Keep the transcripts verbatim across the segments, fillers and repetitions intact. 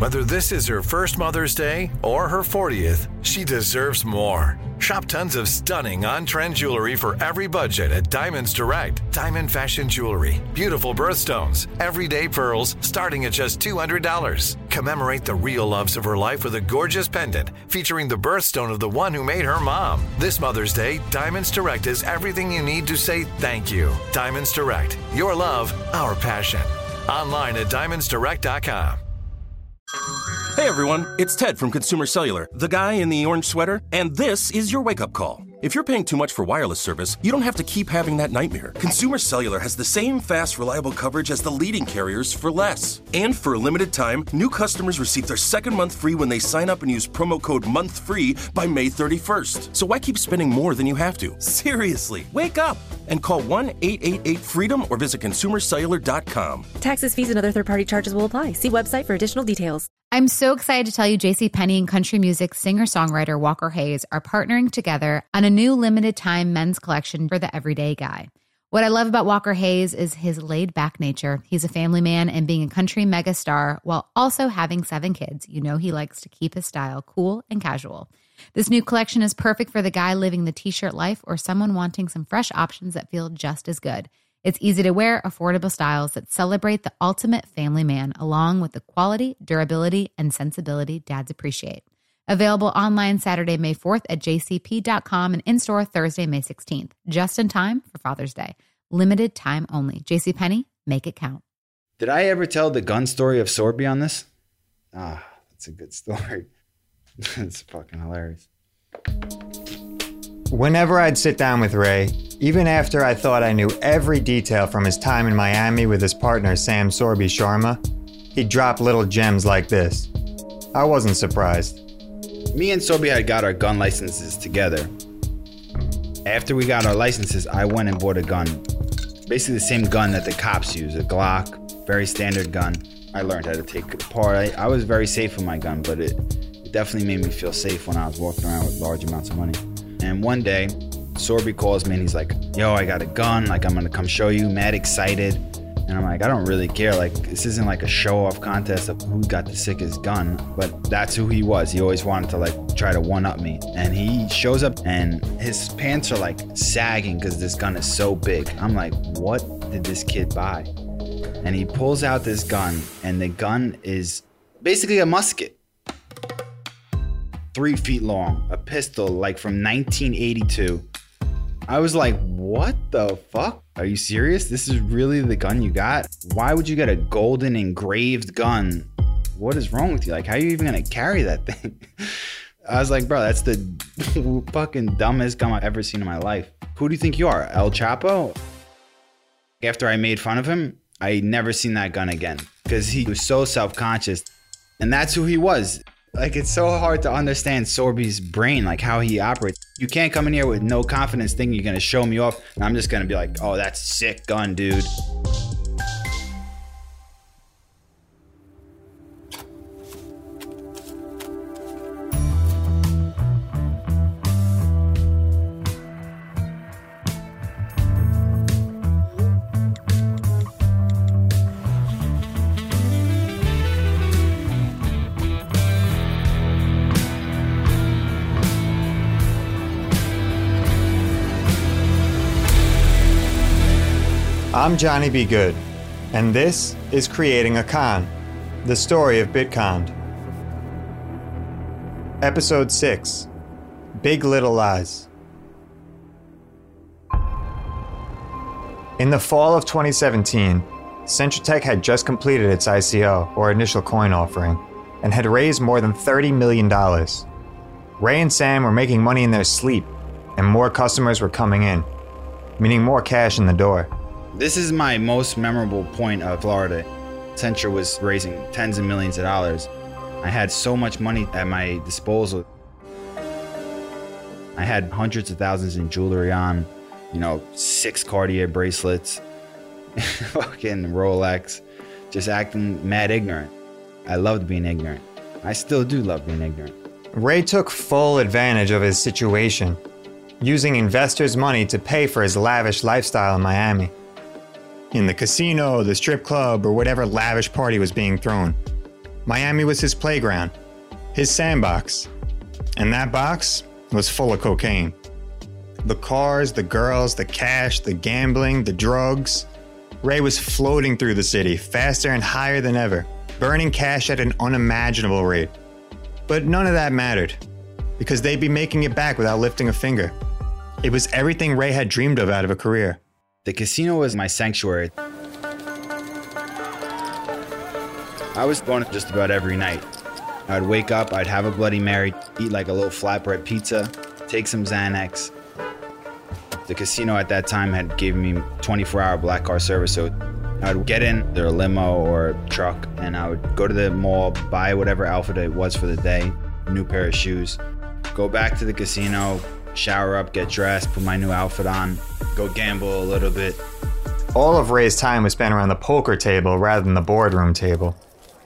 Whether this is her first Mother's Day or her fortieth, she deserves more. Shop tons of stunning on-trend jewelry for every budget at Diamonds Direct. Diamond fashion jewelry, beautiful birthstones, everyday pearls starting at just two hundred dollars. Commemorate the real loves of her life with a gorgeous pendant featuring the birthstone of the one who made her mom. This Mother's Day, Diamonds Direct is everything you need to say thank you. Diamonds Direct, your love, our passion. Online at diamonds direct dot com. Hey everyone, it's Ted from Consumer Cellular, the guy in the orange sweater, and this is your wake-up call. If you're paying too much for wireless service, you don't have to keep having that nightmare. Consumer Cellular has the same fast, reliable coverage as the leading carriers for less. And for a limited time, new customers receive their second month free when they sign up and use promo code MONTHFREE by May thirty-first. So why keep spending more than you have to? Seriously, wake up and call one eight eight eight FREEDOM or visit consumer cellular dot com. Taxes, fees, and other third-party charges will apply. See website for additional details. I'm so excited to tell you JCPenney and country music singer-songwriter Walker Hayes are partnering together on a new limited-time men's collection for the everyday guy. What I love about Walker Hayes is his laid-back nature. He's a family man, and being a country megastar while also having seven kids, you know he likes to keep his style cool and casual. This new collection is perfect for the guy living the t-shirt life or someone wanting some fresh options that feel just as good. It's easy to wear, affordable styles that celebrate the ultimate family man, along with the quality, durability, and sensibility dads appreciate. Available online Saturday, May fourth at j c p dot com and in-store Thursday, May sixteenth. Just in time for Father's Day. Limited time only. JCPenney, make it count. Did I ever tell the gun story of Sorby on this? Ah, that's a good story. It's fucking hilarious. Whenever I'd sit down with Ray, even after I thought I knew every detail from his time in Miami with his partner Sam Sorby Sharma, he'd drop little gems like this. I wasn't surprised. Me and Sorby had got our gun licenses together. After we got our licenses, I went and bought a gun. Basically the same gun that the cops use, a Glock, very standard gun. I learned how to take it apart. I, I was very safe with my gun, but it, it definitely made me feel safe when I was walking around with large amounts of money. And one day, Sorby calls me and he's like, yo, I got a gun, like I'm gonna come show you, mad excited. And I'm like, I don't really care, like this isn't like a show-off contest of who got the sickest gun, but that's who he was. He always wanted to like try to one-up me. And he shows up and his pants are like sagging because this gun is so big. I'm like, what did this kid buy? And he pulls out this gun and the gun is basically a musket. Three feet long, a pistol like from nineteen eighty-two. I was like, what the fuck? Are you serious? This is really the gun you got? Why would you get a golden engraved gun? What is wrong with you? Like, how are you even gonna carry that thing? I was like, bro, that's the fucking dumbest gun I've ever seen in my life. Who do you think you are, El Chapo? After I made fun of him, I never seen that gun again because he was so self-conscious. And that's who he was. Like, it's so hard to understand Sorby's brain, like how he operates. You can't come in here with no confidence thinking you're gonna show me off, and I'm just gonna be like, oh, that's a sick gun, dude. I'm Johnny B. Good, and this is Creating a Con, the story of Bitcon. Episode six, Big Little Lies. In the fall of twenty seventeen, CentraTech had just completed its I C O, or initial coin offering, and had raised more than thirty million dollars. Ray and Sam were making money in their sleep, and more customers were coming in, meaning more cash in the door. This is my most memorable point of Florida. Centra was raising tens of millions of dollars. I had so much money at my disposal. I had hundreds of thousands in jewelry on, you know, six Cartier bracelets, fucking Rolex, just acting mad ignorant. I loved being ignorant. I still do love being ignorant. Ray took full advantage of his situation, using investors' money to pay for his lavish lifestyle in Miami. In the casino, the strip club, or whatever lavish party was being thrown. Miami was his playground, his sandbox. And that box was full of cocaine. The cars, the girls, the cash, the gambling, the drugs. Ray was floating through the city, faster and higher than ever, burning cash at an unimaginable rate. But none of that mattered, because they'd be making it back without lifting a finger. It was everything Ray had dreamed of out of a career. The casino was my sanctuary. I was going just about every night. I'd wake up, I'd have a Bloody Mary, eat like a little flatbread pizza, take some Xanax. The casino at that time had given me twenty-four hour black car service, so I'd get in their limo or truck, and I would go to the mall, buy whatever outfit it was for the day, a new pair of shoes, go back to the casino, shower up, get dressed, put my new outfit on, go gamble a little bit. All of Ray's time was spent around the poker table rather than the boardroom table.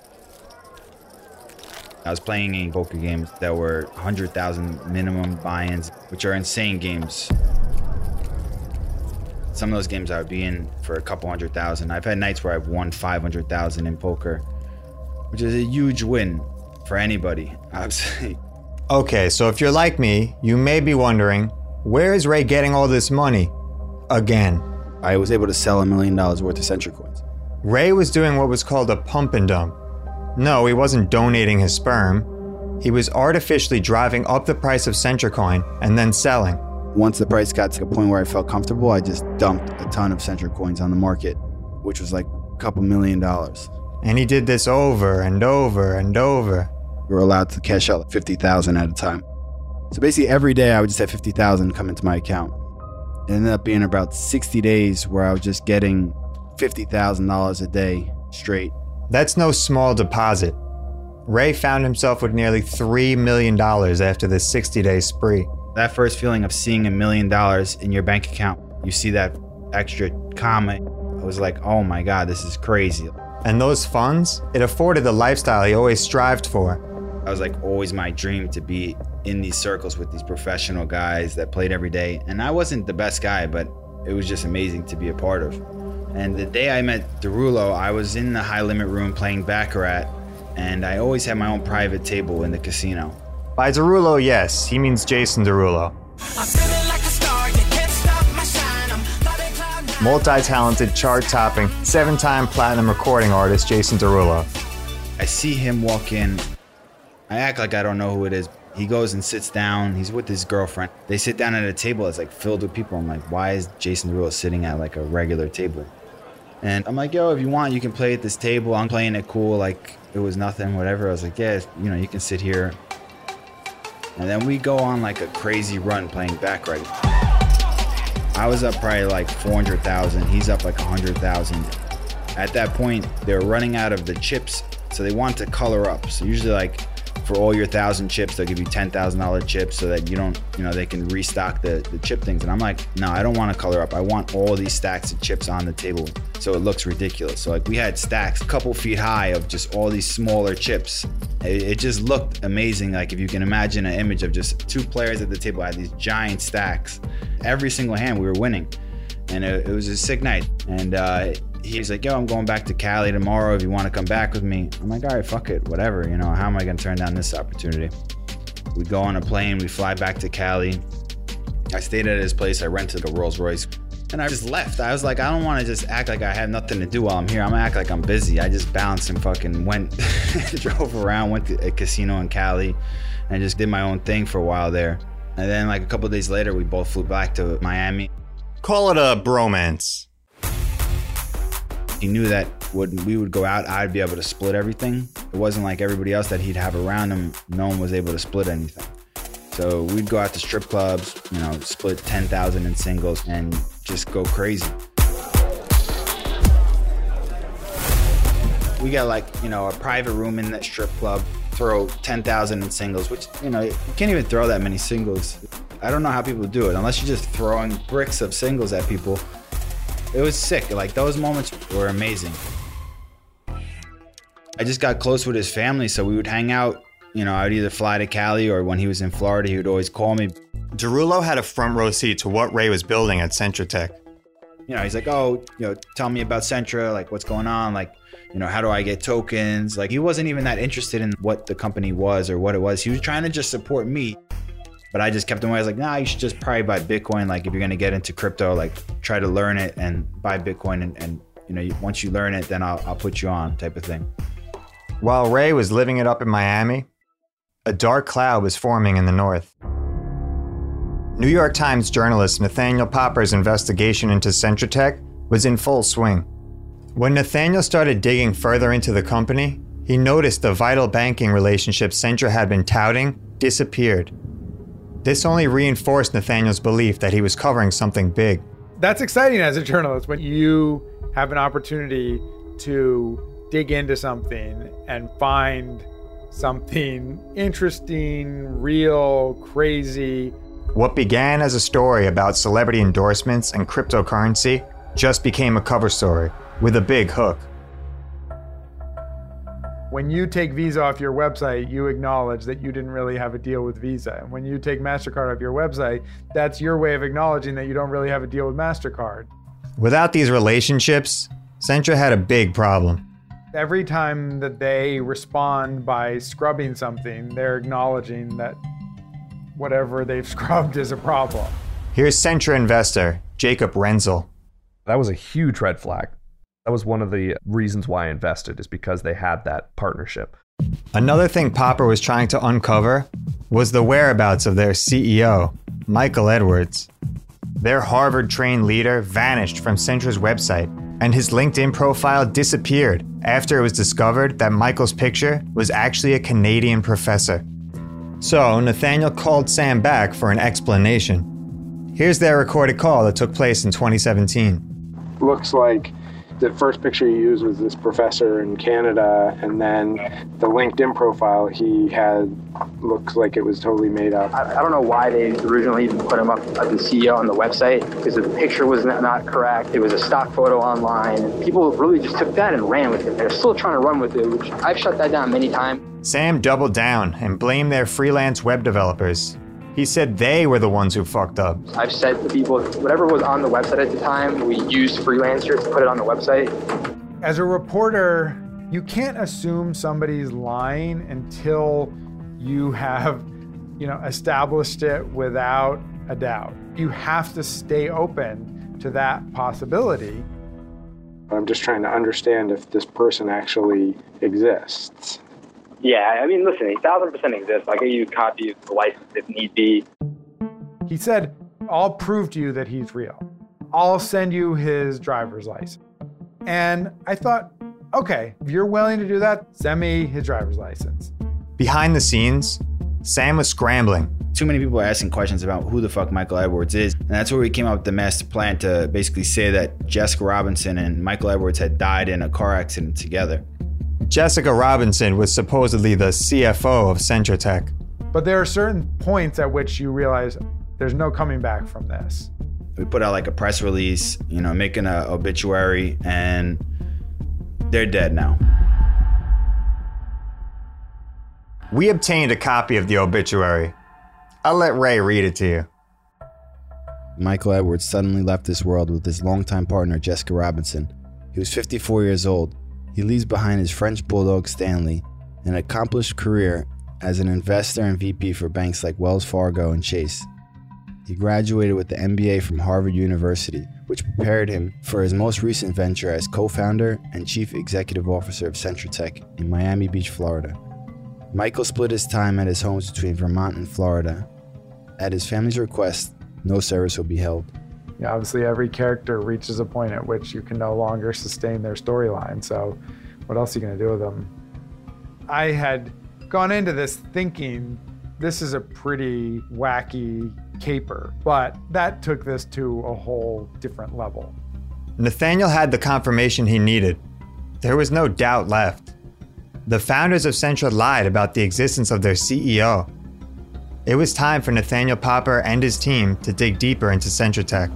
I was playing in poker games that were one hundred thousand minimum buy-ins, which are insane games. Some of those games I would be in for a couple hundred thousand. I've had nights where I've won five hundred thousand in poker, which is a huge win for anybody, obviously. Okay, so if you're like me, you may be wondering, where is Ray getting all this money? Again. I was able to sell a million dollars worth of Century coins. Ray was doing what was called a pump and dump. No, he wasn't donating his sperm. He was artificially driving up the price of CentraCoin and then selling. Once the price got to a point where I felt comfortable, I just dumped a ton of Century coins on the market, which was like a couple million dollars. And he did this over and over and over. We were allowed to cash out fifty thousand at a time. So basically every day I would just have fifty thousand come into my account. It ended up being about sixty days where I was just getting fifty thousand dollars a day straight. That's no small deposit. Ray found himself with nearly three million dollars after this sixty-day spree. That first feeling of seeing a million dollars in your bank account, you see that extra comma, I was like, oh my God, this is crazy. And those funds, it afforded the lifestyle he always strived for. It was like always my dream to be in these circles with these professional guys that played every day. And I wasn't the best guy, but it was just amazing to be a part of. And the day I met Derulo, I was in the high limit room playing Baccarat, and I always had my own private table in the casino. By Derulo, yes, he means Jason Derulo. Multi-talented, chart-topping, seven-time platinum recording artist Jason Derulo. I see him walk in. I act like I don't know who it is. He goes and sits down. He's with his girlfriend. They sit down at a table that's like filled with people. I'm like, why is Jason Derulo sitting at like a regular table? And I'm like, yo, if you want, you can play at this table. I'm playing it cool, like it was nothing, whatever. I was like, yeah, you know, you can sit here. And then we go on like a crazy run playing Baccarat. I was up probably like four hundred thousand. He's up like one hundred thousand. At that point, they were running out of the chips, so they want to color up. So usually like for all your thousand chips, they'll give you ten thousand dollar chips so that you don't, you know, they can restock the, the chip things. And I'm like, no, I don't want to color up. I want all these stacks of chips on the table so it looks ridiculous. So like we had stacks a couple feet high of just all these smaller chips. It, it just looked amazing. Like if you can imagine an image of just two players at the table had these giant stacks. Every single hand we were winning. And it, it was a sick night. And uh, he's like, yo, I'm going back to Cali tomorrow if you want to come back with me. I'm like, all right, fuck it, whatever. You know, how am I going to turn down this opportunity? We go on a plane, we fly back to Cali. I stayed at his place, I rented a Rolls Royce, and I just left. I was like, I don't want to just act like I have nothing to do while I'm here. I'm gonna act like I'm busy. I just bounced and fucking went, drove around, went to a casino in Cali, and just did my own thing for a while there. And then like a couple of days later, we both flew back to Miami. Call it a bromance. He knew that when we would go out, I'd be able to split everything. It wasn't like everybody else that he'd have around him. No one was able to split anything. So we'd go out to strip clubs, you know, split ten thousand in singles and just go crazy. We got like, you know, a private room in that strip club, throw ten thousand in singles, which, you know, you can't even throw that many singles. I don't know how people do it, unless you're just throwing bricks of singles at people. It was sick. Like, those moments were amazing. I just got close with his family, so we would hang out. You know, I would either fly to Cali, or when he was in Florida, he would always call me. Derulo had a front row seat to what Ray was building at Centratech. You know, he's like, oh, you know, tell me about Centra, like what's going on, like, you know, how do I get tokens? Like, he wasn't even that interested in what the company was or what it was. He was trying to just support me. But I just kept him away. I was like, nah, you should just probably buy Bitcoin. Like, if you're going to get into crypto, like, try to learn it and buy Bitcoin. And, and you know, once you learn it, then I'll, I'll put you on, type of thing. While Ray was living it up in Miami, a dark cloud was forming in the north. New York Times journalist Nathaniel Popper's investigation into CentraTech was in full swing. When Nathaniel started digging further into the company, he noticed the vital banking relationship Centra had been touting disappeared. This only reinforced Nathaniel's belief that he was covering something big. That's exciting as a journalist when you have an opportunity to dig into something and find something interesting, real, crazy. What began as a story about celebrity endorsements and cryptocurrency just became a cover story with a big hook. When you take Visa off your website, you acknowledge that you didn't really have a deal with Visa. And when you take MasterCard off your website, that's your way of acknowledging that you don't really have a deal with MasterCard. Without these relationships, Centra had a big problem. Every time that they respond by scrubbing something, they're acknowledging that whatever they've scrubbed is a problem. Here's Centra investor Jacob Renzel. That was a huge red flag. That was one of the reasons why I invested, is because they had that partnership. Another thing Popper was trying to uncover was the whereabouts of their C E O, Michael Edwards. Their Harvard-trained leader vanished from Centra's website, and his LinkedIn profile disappeared after it was discovered that Michael's picture was actually a Canadian professor. So Nathaniel called Sam back for an explanation. Here's their recorded call that took place in twenty seventeen. Looks like the first picture you used was this professor in Canada, and then the LinkedIn profile he had looks like it was totally made up. I, I don't know why they originally even put him up as the C E O on the website, because the picture was not, not correct. It was a stock photo online, and people really just took that and ran with it. They're still trying to run with it, which I've shut that down many times. Sam doubled down and blamed their freelance web developers. He said they were the ones who fucked up. I've said to people, whatever was on the website at the time, we used freelancers to put it on the website. As a reporter, you can't assume somebody's lying until you have, you know, established it without a doubt. You have to stay open to that possibility. I'm just trying to understand if this person actually exists. Yeah, I mean, listen, a thousand percent exists. I'll give you a copy of the license if need be. He said, I'll prove to you that he's real. I'll send you his driver's license. And I thought, okay, if you're willing to do that, send me his driver's license. Behind the scenes, Sam was scrambling. Too many people are asking questions about who the fuck Michael Edwards is. And that's where we came up with the master plan to basically say that Jessica Robinson and Michael Edwards had died in a car accident together. Jessica Robinson was supposedly the C F O of CentraTech. But there are certain points at which you realize there's no coming back from this. We put out like a press release, you know, making an obituary, and they're dead now. We obtained a copy of the obituary. I'll let Ray read it to you. Michael Edwards suddenly left this world with his longtime partner, Jessica Robinson. He was fifty-four years old. He leaves behind his French bulldog, Stanley, an accomplished career as an investor and V P for banks like Wells Fargo and Chase. He graduated with the M B A from Harvard University, which prepared him for his most recent venture as co-founder and chief executive officer of CentraTech in Miami Beach, Florida. Michael split his time at his homes between Vermont and Florida. At his family's request, no service will be held. Yeah, obviously, every character reaches a point at which you can no longer sustain their storyline. So what else are you going to do with them? I had gone into this thinking this is a pretty wacky caper, but that took this to a whole different level. Nathaniel had the confirmation he needed. There was no doubt left. The founders of Centra lied about the existence of their C E O. It was time for Nathaniel Popper and his team to dig deeper into CentraTech.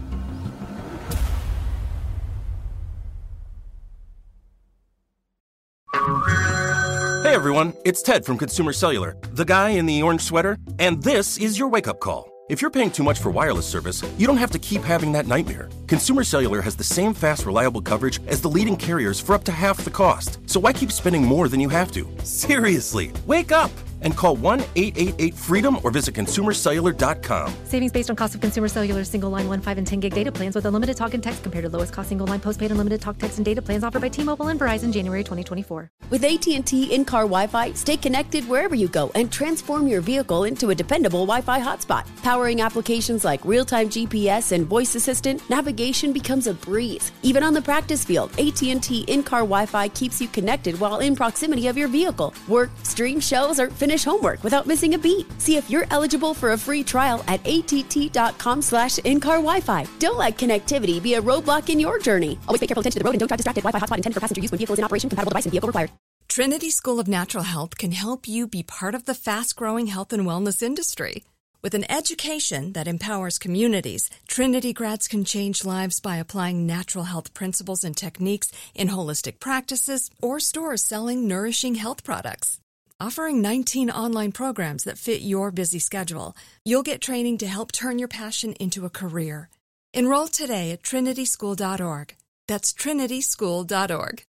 Hey everyone, it's Ted from Consumer Cellular, the guy in the orange sweater, and this is your wake-up call. If you're paying too much for wireless service, you don't have to keep having that nightmare. Consumer Cellular has the same fast, reliable coverage as the leading carriers for up to half the cost. So why keep spending more than you have to? Seriously, wake up and call one eight eight eight freedom or visit consumer cellular dot com. Savings based on cost of Consumer Cellular single line one, five, and ten gig data plans with unlimited talk and text compared to lowest cost single line postpaid unlimited talk, text, and data plans offered by T-Mobile and Verizon January twenty twenty-four. With A T and T in-car Wi-Fi, stay connected wherever you go and transform your vehicle into a dependable Wi-Fi hotspot. Powering applications like real-time G P S and voice assistant, navigation becomes a breeze. Even on the practice field, A T and T in-car Wi-Fi keeps you connected while in proximity of your vehicle. Work, stream shows, or finish homework without missing a beat. See if you're eligible for a free trial at att.com slash in-car Wi-Fi. Don't let connectivity be a roadblock in your journey. Always pay careful attention to the road and don't drive distracted. Wi-Fi hotspot intended for passenger use when vehicle is in operation. Compatible device and vehicle required. Trinity School of Natural Health can help you be part of the fast-growing health and wellness industry. With an education that empowers communities, Trinity grads can change lives by applying natural health principles and techniques in holistic practices or stores selling nourishing health products. Offering nineteen online programs that fit your busy schedule, you'll get training to help turn your passion into a career. Enroll today at trinity school dot org. That's trinity school dot org.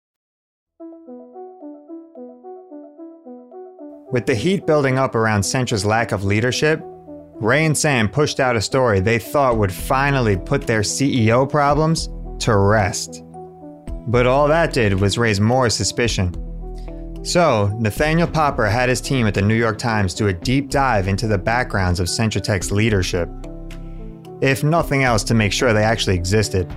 With the heat building up around Sentra's lack of leadership, Ray and Sam pushed out a story they thought would finally put their C E O problems to rest. But all that did was raise more suspicion. So, Nathaniel Popper had his team at the New York Times do a deep dive into the backgrounds of CentraTech's leadership. If nothing else, to make sure they actually existed.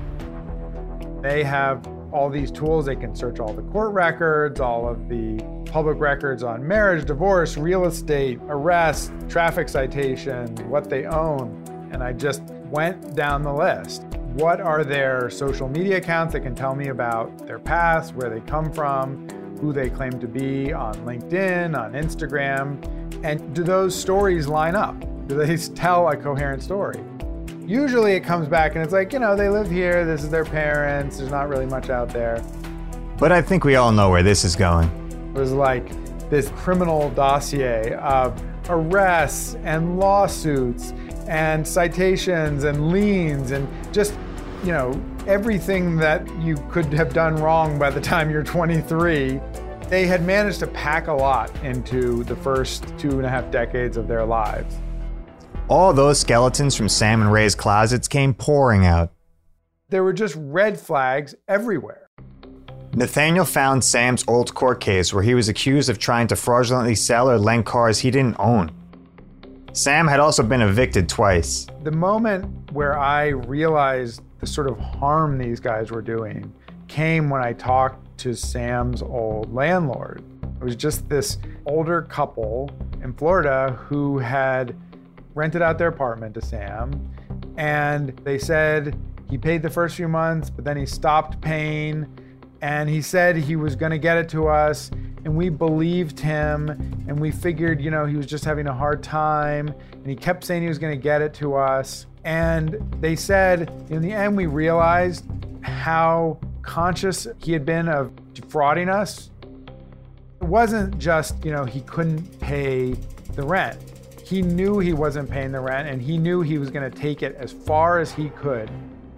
They have all these tools. They can search all the court records, all of the public records on marriage, divorce, real estate, arrest, traffic citation, what they own. And I just went down the list. What are their social media accounts that can tell me about their past, where they come from, who they claim to be on LinkedIn, on Instagram, and do those stories line up? Do they tell a coherent story? Usually it comes back and it's like, you know, they live here, this is their parents, there's not really much out there. But I think we all know where this is going. It was like this criminal dossier of arrests and lawsuits and citations and liens and just, you know, everything that you could have done wrong by the time you're twenty-three. They had managed to pack a lot into the first two and a half decades of their lives. All those skeletons from Sam and Ray's closets came pouring out. There were just red flags everywhere. Nathaniel found Sam's old court case where he was accused of trying to fraudulently sell or lend cars he didn't own. Sam had also been evicted twice. The moment where I realized the sort of harm these guys were doing came when I talked to Sam's old landlord. It was just this older couple in Florida who had rented out their apartment to Sam, and they said he paid the first few months, but then he stopped paying, and he said he was gonna get it to us, and we believed him, and we figured, you know, he was just having a hard time, and he kept saying he was gonna get it to us. And they said, in the end, we realized how conscious he had been of defrauding us. It wasn't just, you know, he couldn't pay the rent. He knew he wasn't paying the rent, and he knew he was going to take it as far as he could.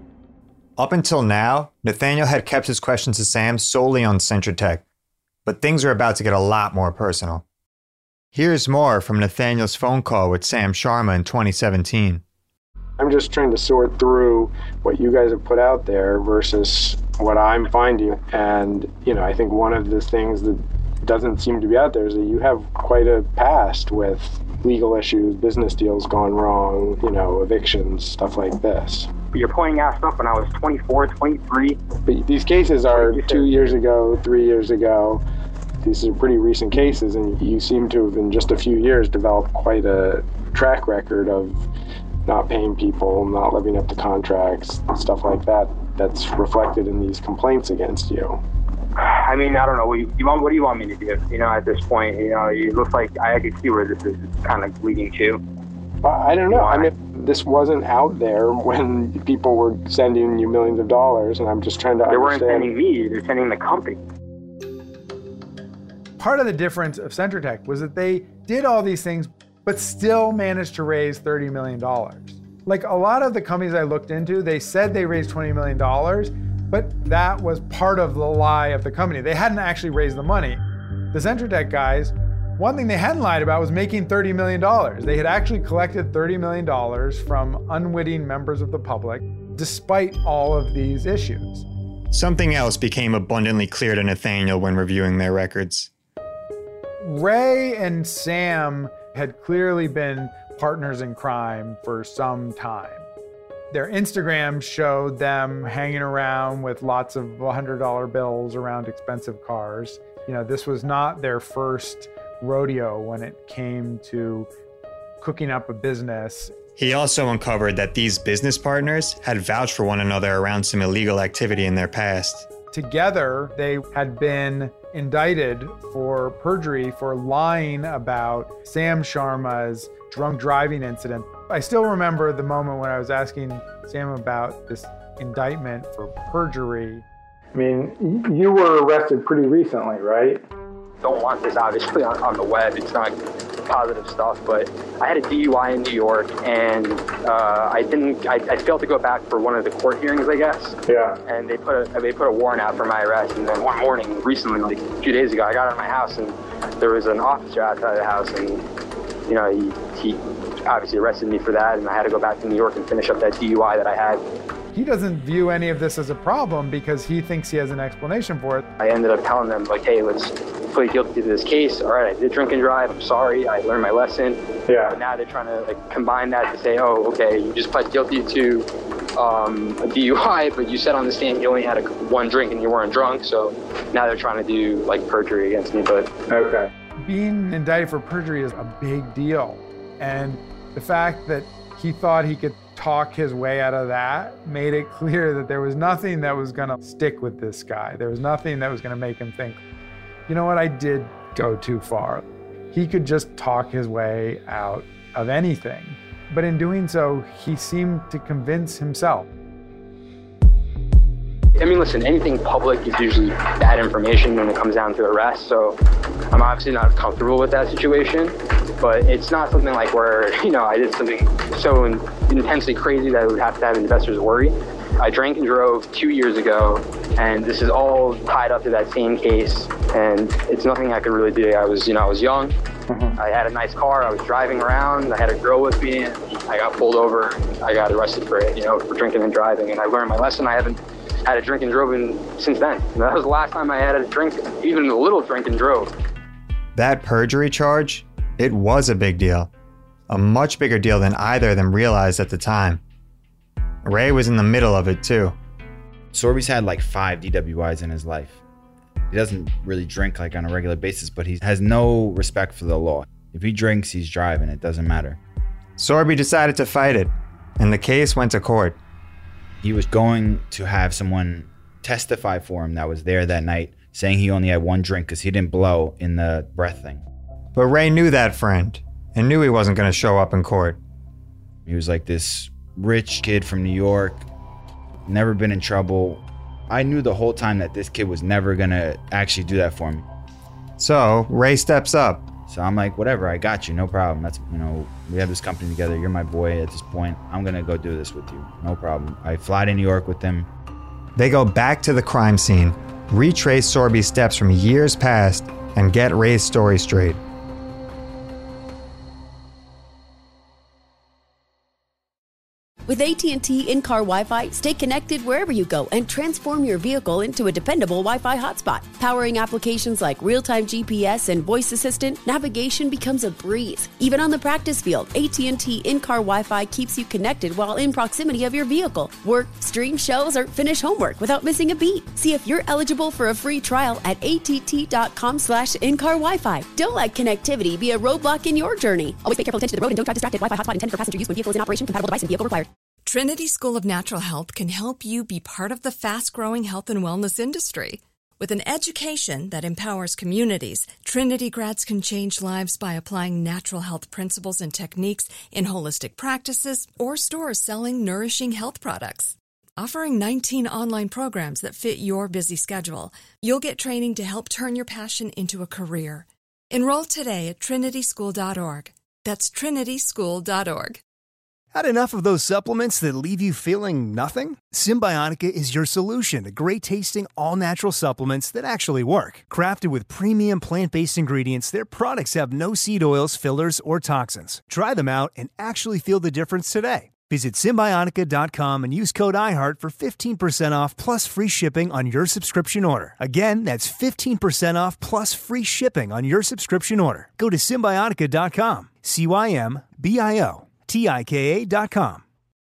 Up until now, Nathaniel had kept his questions to Sam solely on CentraTech, but things are about to get a lot more personal. Here's more from Nathaniel's phone call with Sam Sharma in twenty seventeen. I'm just trying to sort through what you guys have put out there versus what I'm finding. And, you know, I think one of the things that doesn't seem to be out there is that you have quite a past with legal issues, business deals gone wrong, you know, evictions, stuff like this. You're pointing out stuff when I was twenty-four, twenty-three. But these cases are two years ago, three years ago. These are pretty recent cases, and you seem to have, in just a few years, developed quite a track record of not paying people, not living up to contracts, stuff like that, that's reflected in these complaints against you. I mean, I don't know. What, you, you want, what do you want me to do? You know, at this point, you know, it looks like I can see where this is kind of leading to. Well, I don't know. I mean, this wasn't out there when people were sending you millions of dollars, and I'm just trying to they understand. They weren't sending me. They're sending the company. Part of the difference of CentraTech was that they did all these things, but still managed to raise thirty million dollars. Like a lot of the companies I looked into, they said they raised twenty million dollars, but that was part of the lie of the company. They hadn't actually raised the money. The CentraTech guys, one thing they hadn't lied about was making thirty million dollars. They had actually collected thirty million dollars from unwitting members of the public, despite all of these issues. Something else became abundantly clear to Nathaniel when reviewing their records. Ray and Sam had clearly been partners in crime for some time. Their Instagram showed them hanging around with lots of one hundred dollar bills around expensive cars. You know, this was not their first rodeo when it came to cooking up a business. He also uncovered that these business partners had vouched for one another around some illegal activity in their past. Together, they had been indicted for perjury for lying about Sam Sharma's drunk driving incident. I still remember the moment when I was asking Sam about this indictment for perjury. I mean, you were arrested pretty recently, right? Don't want this obviously on, on the web. It's not positive stuff, but I had a D U I in New York, and uh, I didn't. I, I failed to go back for one of the court hearings, I guess. Yeah. And they put a they put a warrant out for my arrest, and then one morning, recently, like a few days ago, I got out of my house, and there was an officer outside the house, and you know, he he obviously arrested me for that, and I had to go back to New York and finish up that D U I that I had. He doesn't view any of this as a problem because he thinks he has an explanation for it. I ended up telling them, like, hey, let's plead guilty to this case. All right, I did drink and drive. I'm sorry. I learned my lesson. Yeah. But now they're trying to like combine that to say, oh, okay, you just pled guilty to um, a D U I, but you said on the stand you only had a, one drink and you weren't drunk. So now they're trying to do like perjury against me. But okay. Being indicted for perjury is a big deal. And the fact that he thought he could talk his way out of that made it clear that there was nothing that was going to stick with this guy. There was nothing that was going to make him think, you know what, I did go too far. He could just talk his way out of anything. But in doing so, he seemed to convince himself. I mean, listen, anything public is usually bad information when it comes down to arrest. So I'm obviously not comfortable with that situation, but it's not something like where, you know, I did something so in, intensely crazy that it would have to have investors worry. I drank and drove two years ago, and this is all tied up to that same case, and it's nothing I could really do. I was, you know, I was young. Mm-hmm. I had a nice car. I was driving around. I had a girl with me. And I got pulled over. I got arrested for it, you know, for drinking and driving, and I learned my lesson. I haven't had a drink and drove in since then. And that was the last time I had a drink, even a little drink and drove. That perjury charge, it was a big deal. A much bigger deal than either of them realized at the time. Ray was in the middle of it too. Sorby's had like five D W Is in his life. He doesn't really drink like on a regular basis, but he has no respect for the law. If he drinks, he's driving. It doesn't matter. Sorby decided to fight it, and the case went to court. He was going to have someone testify for him that was there that night, saying he only had one drink because he didn't blow in the breath thing. But Ray knew that friend and knew he wasn't going to show up in court. He was like this rich kid from New York, never been in trouble. I knew the whole time that this kid was never going to actually do that for me. So Ray steps up. So I'm like, whatever, I got you, no problem. That's, you know, we have this company together. You're my boy at this point. I'm going to go do this with you. No problem. I fly to New York with him. They go back to the crime scene, retrace Sorby's steps from years past, and get Ray's story straight. With A T and T in-car Wi-Fi, stay connected wherever you go and transform your vehicle into a dependable Wi-Fi hotspot. Powering applications like real-time G P S and voice assistant, navigation becomes a breeze. Even on the practice field, A T and T in-car Wi-Fi keeps you connected while in proximity of your vehicle. Work, stream shows, or finish homework without missing a beat. See if you're eligible for a free trial at att.com slash in-car Wi-Fi. Don't let connectivity be a roadblock in your journey. Always pay careful attention to the road and don't drive distracted. Wi-Fi hotspot intended for passenger use when vehicle is in operation. Compatible device and vehicle required. Trinity School of Natural Health can help you be part of the fast-growing health and wellness industry. With an education that empowers communities, Trinity grads can change lives by applying natural health principles and techniques in holistic practices or stores selling nourishing health products. Offering nineteen online programs that fit your busy schedule, you'll get training to help turn your passion into a career. Enroll today at trinity school dot org. That's trinity school dot org. Had enough of those supplements that leave you feeling nothing? Symbiotica is your solution to great-tasting, all-natural supplements that actually work. Crafted with premium plant-based ingredients, their products have no seed oils, fillers, or toxins. Try them out and actually feel the difference today. Visit Symbiotica dot com and use code iHeart for fifteen percent off plus free shipping on your subscription order. Again, that's fifteen percent off plus free shipping on your subscription order. Go to Symbiotica dot com. C Y M B I O T I K A dot com.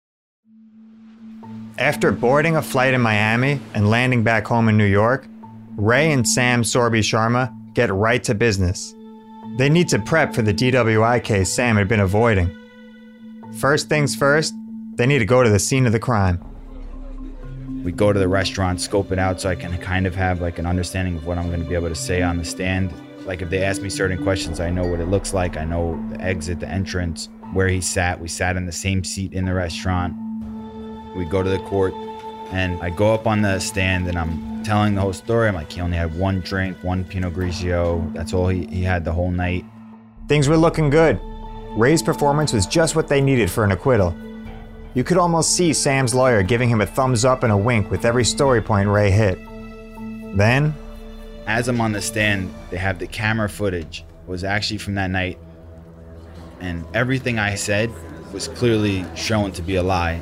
After boarding a flight in Miami and landing back home in New York, Ray and Sam Sorby Sharma get right to business. They need to prep for the D W I case Sam had been avoiding. First things first, they need to go to the scene of the crime. We go to the restaurant, scope it out so I can kind of have like an understanding of what I'm going to be able to say on the stand. Like if they ask me certain questions, I know what it looks like. I know the exit, the entrance, where he sat. We sat in the same seat in the restaurant. We go to the court and I go up on the stand and I'm telling the whole story. I'm like, he only had one drink, one Pinot Grigio. That's all he, he had the whole night. Things were looking good. Ray's performance was just what they needed for an acquittal. You could almost see Sam's lawyer giving him a thumbs up and a wink with every story point Ray hit. Then, as I'm on the stand, they have the camera footage. It was actually from that night. And everything I said was clearly shown to be a lie.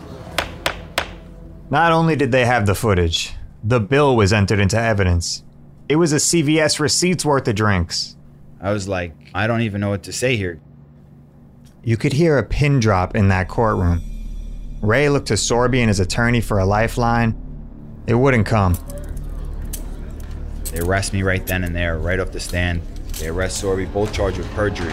Not only did they have the footage, the bill was entered into evidence. It was a C V S receipt's worth of drinks. I was like, I don't even know what to say here. You could hear a pin drop in that courtroom. Ray looked to Sorby and his attorney for a lifeline. It wouldn't come. They arrest me right then and there, right off the stand. They arrest Sorby, both charged with perjury.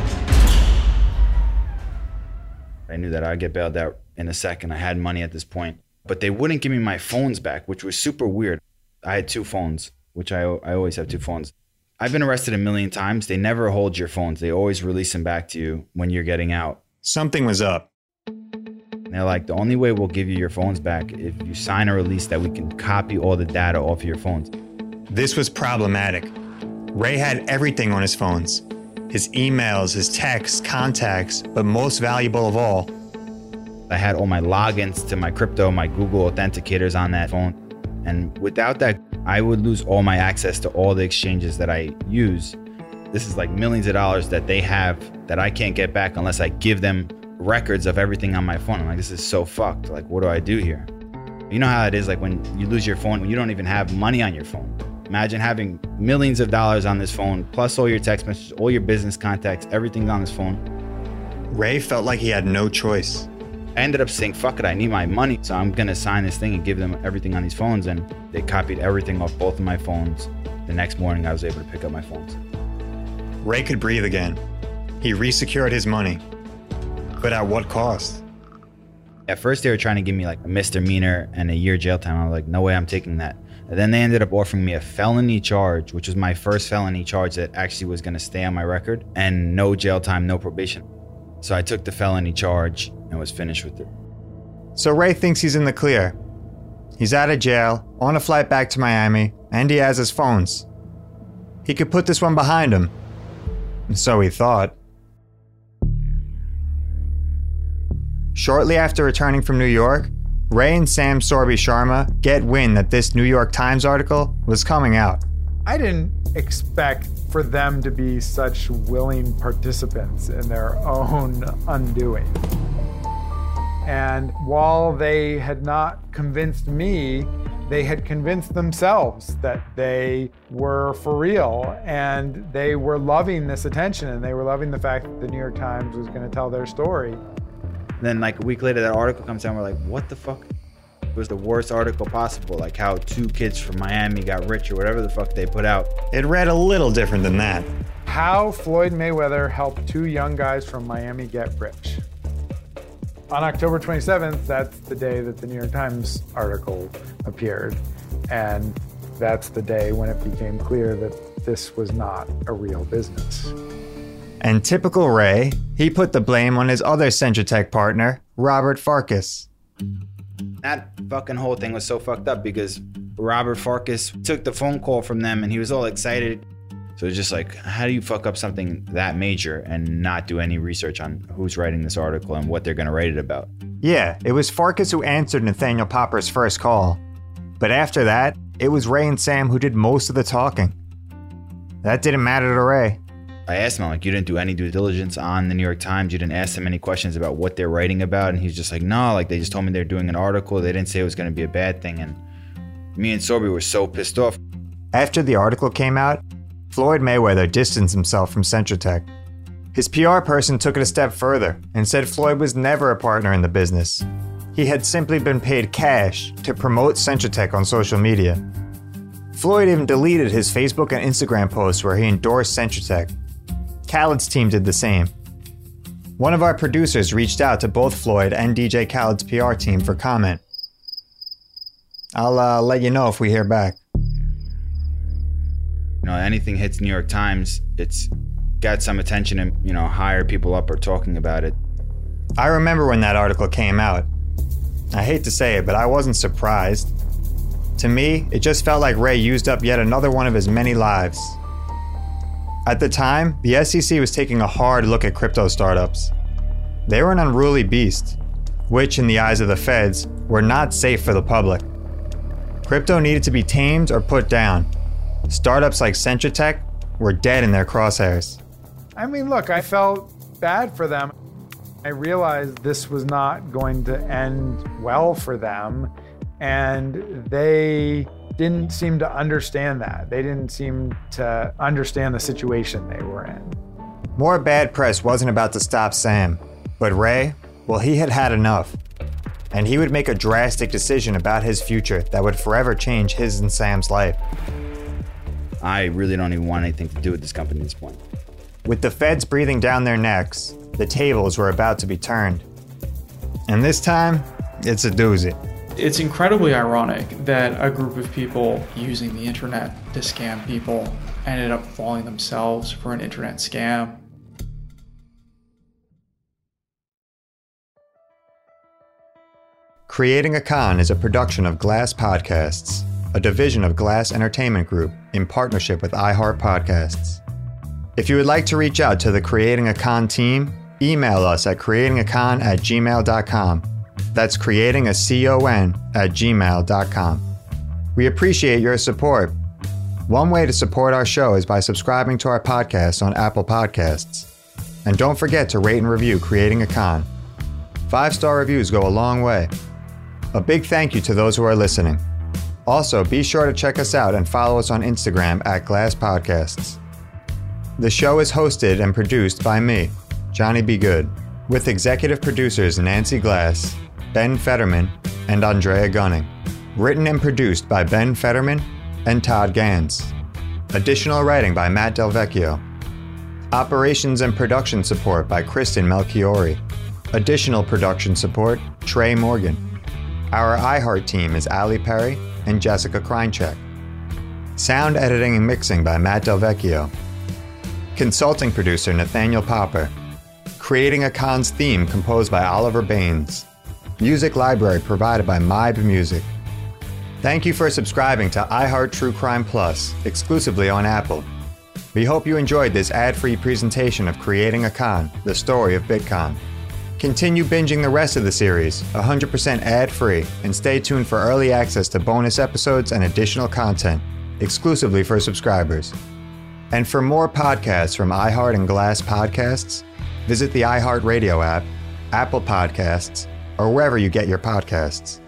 I knew that I'd get bailed out in a second. I had money at this point. But they wouldn't give me my phones back, which was super weird. I had two phones, which I, I always have two phones. I've been arrested a million times. They never hold your phones. They always release them back to you when you're getting out. Something was up. And they're like, the only way we'll give you your phones back if you sign a release that we can copy all the data off of your phones. This was problematic. Ray had everything on his phones. His emails, his texts, contacts, but most valuable of all, I had all my logins to my crypto, my Google authenticators on that phone. And without that, I would lose all my access to all the exchanges that I use. This is like millions of dollars that they have that I can't get back unless I give them records of everything on my phone. I'm like, this is so fucked. Like, what do I do here? You know how it is, like when you lose your phone, you don't even have money on your phone. Imagine having millions of dollars on this phone, plus all your text messages, all your business contacts, everything's on this phone. Ray felt like he had no choice. I ended up saying, fuck it, I need my money, so I'm gonna sign this thing and give them everything on these phones. And they copied everything off both of my phones. The next morning, I was able to pick up my phones. Ray could breathe again. He resecured his money. But at what cost? At first, they were trying to give me like a misdemeanor and a year jail time. I was like, no way I'm taking that. And then they ended up offering me a felony charge, which was my first felony charge that actually was gonna stay on my record, and no jail time, no probation. So I took the felony charge and was finished with it. So Ray thinks he's in the clear. He's out of jail, on a flight back to Miami, and he has his phones. He could put this one behind him. And so he thought. Shortly after returning from New York, Ray and Sam Sorby Sharma get wind that this New York Times article was coming out. I didn't expect for them to be such willing participants in their own undoing. And while they had not convinced me, they had convinced themselves that they were for real, and they were loving this attention, and they were loving the fact that the New York Times was going to tell their story. Then like a week later, that article comes out and we're like, what the fuck? It was the worst article possible, like how two kids from Miami got rich or whatever the fuck they put out. It read a little different than that. How Floyd Mayweather helped two young guys from Miami get rich. On October twenty-seventh, that's the day that the New York Times article appeared. And that's the day when it became clear that this was not a real business. And typical Ray, he put the blame on his other Centratech partner, Robert Farkas. That fucking whole thing was so fucked up because Robert Farkas took the phone call from them and he was all excited. So it's just like, how do you fuck up something that major and not do any research on who's writing this article and what they're going to write it about? Yeah, it was Farkas who answered Nathaniel Popper's first call. But after that, it was Ray and Sam who did most of the talking. That didn't matter to Ray. I asked him, I'm like, you didn't do any due diligence on the New York Times? You didn't ask them any questions about what they're writing about? And he's just like, no, like they just told me they're doing an article. They didn't say it was going to be a bad thing. And me and Sorby were so pissed off. After the article came out, Floyd Mayweather distanced himself from CentraTech. His P R person took it a step further and said Floyd was never a partner in the business. He had simply been paid cash to promote CentraTech on social media. Floyd even deleted his Facebook and Instagram posts where he endorsed CentraTech. Khaled's team did the same. One of our producers reached out to both Floyd and D J Khaled's P R team for comment. I'll uh, let you know if we hear back. You know, anything hits New York Times, it's got some attention and, you know, higher people up are talking about it. I remember when that article came out. I hate to say it, but I wasn't surprised. To me, it just felt like Ray used up yet another one of his many lives. At the time, the S E C was taking a hard look at crypto startups. They were an unruly beast, which, in the eyes of the feds, were not safe for the public. Crypto needed to be tamed or put down. Startups like CentraTech were dead in their crosshairs. I mean, look, I felt bad for them. I realized this was not going to end well for them, and they didn't seem to understand that. They didn't seem to understand the situation they were in. More bad press wasn't about to stop Sam, but Ray, well, he had had enough. And he would make a drastic decision about his future that would forever change his and Sam's life. I really don't even want anything to do with this company at this point. With the feds breathing down their necks, the tables were about to be turned. And this time, it's a doozy. It's incredibly ironic that a group of people using the internet to scam people ended up falling themselves for an internet scam. Creating a Con is a production of Glass Podcasts, a division of Glass Entertainment Group in partnership with iHeart Podcasts. If you would like to reach out to the Creating a Con team, email us at creatingacon at gmail dot com. That's creating a con at gmail dot com. We appreciate your support. One way to support our show is by subscribing to our podcast on Apple Podcasts. And don't forget to rate and review Creating a Con. Five-star reviews go a long way. A big thank you to those who are listening. Also, be sure to check us out and follow us on Instagram at Glass Podcasts. The show is hosted and produced by me, Johnny B. Good, with executive producers Nancy Glass, Ben Fetterman, and Andrea Gunning. Written and produced by Ben Fetterman and Todd Gans. Additional writing by Matt Del Vecchio. Operations and production support by Kristen Melchiori. Additional production support, Trey Morgan. Our iHeart team is Ali Perry and Jessica Kreincheck. Sound editing and mixing by Matt Del Vecchio. Consulting producer Nathaniel Popper. Creating a Con's theme composed by Oliver Baines. Music library provided by Mybe Music. Thank you for subscribing to iHeart True Crime Plus, exclusively on Apple. We hope you enjoyed this ad-free presentation of Creating a Con, the story of Bitcon. Continue binging the rest of the series, one hundred percent ad-free, and stay tuned for early access to bonus episodes and additional content, exclusively for subscribers. And for more podcasts from iHeart and Glass Podcasts, visit the iHeart Radio app, Apple Podcasts, or wherever you get your podcasts.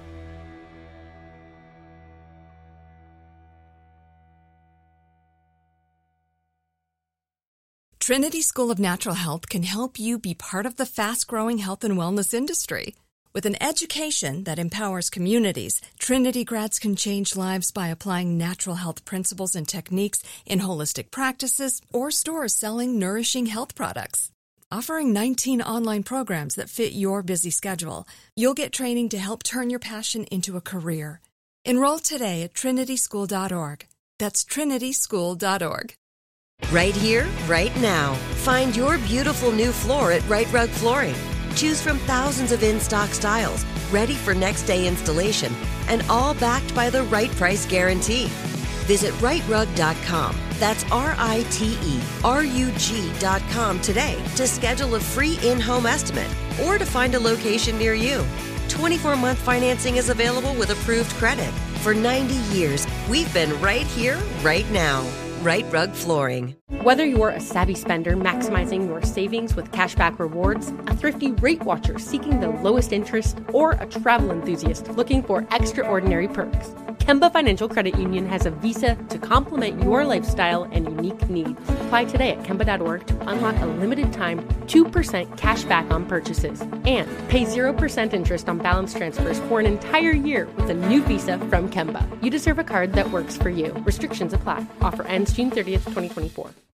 Trinity School of Natural Health can help you be part of the fast-growing health and wellness industry. With an education that empowers communities, Trinity grads can change lives by applying natural health principles and techniques in holistic practices or stores selling nourishing health products. Offering nineteen online programs that fit your busy schedule, you'll get training to help turn your passion into a career. Enroll today at trinity school dot org. That's trinity school dot org. Right here, right now. Find your beautiful new floor at Right Rug Flooring. Choose from thousands of in-stock styles, ready for next day installation, and all backed by the right price guarantee. Visit right rug dot com. That's R I T E R U G dot com today to schedule a free in-home estimate or to find a location near you. twenty-four month financing is available with approved credit. For ninety years, we've been right here, right now. Right Rug Flooring. Whether you're a savvy spender maximizing your savings with cashback rewards, a thrifty rate watcher seeking the lowest interest, or a travel enthusiast looking for extraordinary perks, Kemba Financial Credit Union has a visa to complement your lifestyle and unique needs. Apply today at Kemba dot org to unlock a limited time two percent cash back on purchases and pay zero percent interest on balance transfers for an entire year with a new visa from Kemba. You deserve a card that works for you. Restrictions apply. Offer ends June thirtieth, twenty twenty-four.